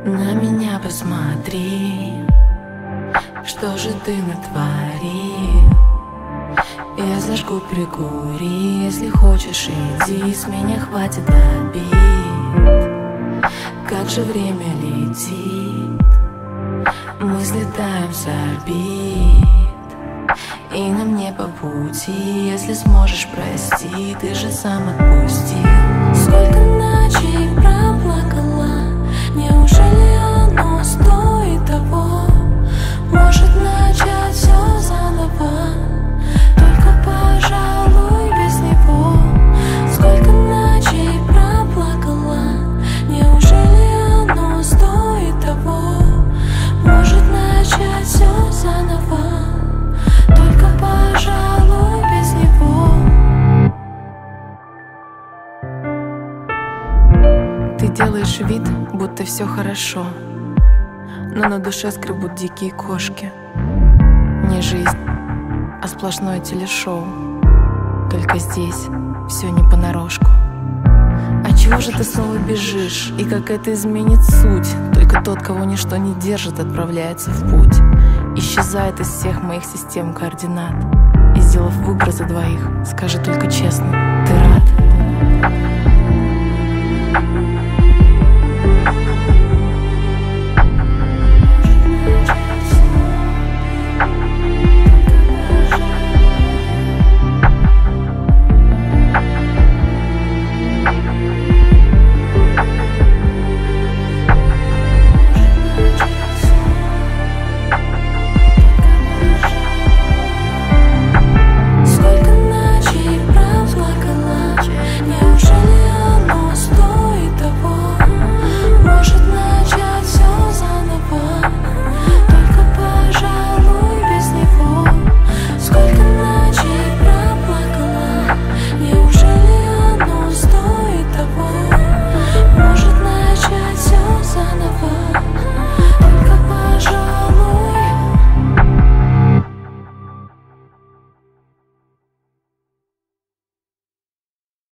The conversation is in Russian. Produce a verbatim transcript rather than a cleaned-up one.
На меня посмотри, что же ты натворил? Я зажгу, прикури, если хочешь, иди, с меня хватит обид. Как же время летит, мы слетаем с орбит, и нам не по пути. Если сможешь, прости, ты же сам отпустил. Сколько ночей проплакала, неужели оно стоит того? Может начать все заново, только, пожалуй, без него. Сколько ночей проплакала, неужели оно стоит того? Может начать все заново, только, пожалуй, без него. Ты делаешь вид, будто все хорошо, но на душе скребут дикие кошки. Не жизнь, а сплошное телешоу. Только здесь все не понарошку. А чего же ты снова бежишь? И как это изменит суть? Только тот, кого ничто не держит, отправляется в путь. Исчезает из всех моих систем координат. И, сделав выбор за двоих, скажи только честно, ты рад?